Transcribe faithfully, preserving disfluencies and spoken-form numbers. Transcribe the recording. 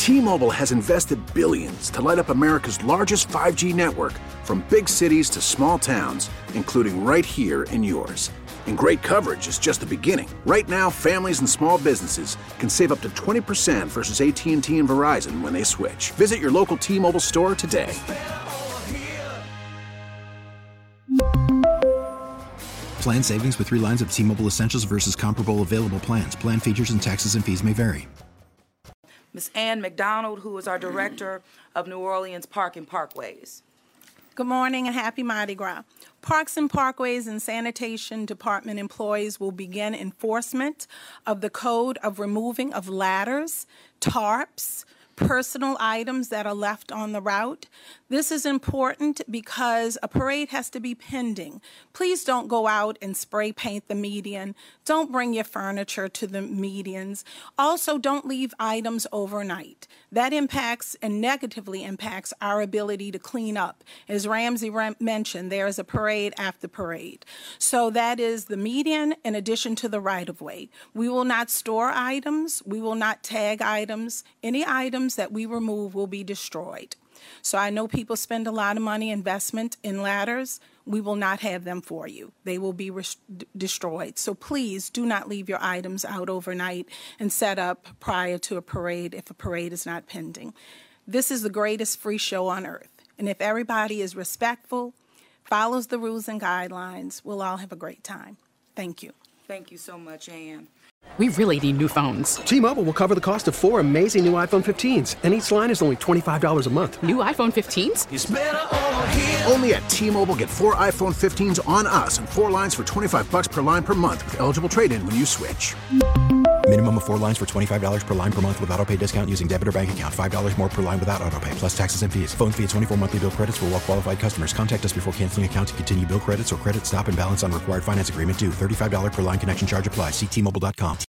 T-Mobile has invested billions to light up America's largest five G network, from big cities to small towns, including right here in yours. And great coverage is just the beginning. Right now, families and small businesses can save up to twenty percent versus A T and T and Verizon when they switch. Visit your local T-Mobile store today. Plan savings with three lines of T-Mobile Essentials versus comparable available plans. Plan features and taxes and fees may vary. Miz Ann McDonald, who is our Director of New Orleans Park and Parkways. Good morning and happy Mardi Gras. Parks and Parkways and Sanitation Department employees will begin enforcement of the code of removing of ladders, tarps, personal items that are left on the route. This is important because a parade has to be pending. Please don't go out and spray paint the median. Don't bring your furniture to the medians. Also, don't leave items overnight. That impacts and negatively impacts our ability to clean up. As Ramsey mentioned, there is a parade after parade. So that is the median in addition to the right-of-way. We will not store items. We will not tag items. Any items that we remove will be destroyed. So I know people spend a lot of money investment in ladders. We will not have them for you. They will be res- destroyed. So please do not leave your items out overnight and set up prior to a parade if a parade is not pending. This is the greatest free show on earth. And if everybody is respectful, follows the rules and guidelines, we'll all have a great time. Thank you. Thank you so much, Ann. We really need new phones. T-Mobile will cover the cost of four amazing new iPhone fifteens, and each line is only twenty-five dollars a month. New iPhone fifteens? It's better over here. Only at T-Mobile, get four iPhone fifteens on us and four lines for twenty-five dollars per line per month with eligible trade-in when you switch. Minimum of four lines for twenty-five dollars per line per month with autopay discount using debit or bank account. five dollars more per line without autopay, plus taxes and fees. Phone fee at twenty-four monthly bill credits for well-qualified customers. Contact us before canceling account to continue bill credits or credit stop and balance on required finance agreement due. thirty-five dollars per line connection charge applies. See T Mobile dot com.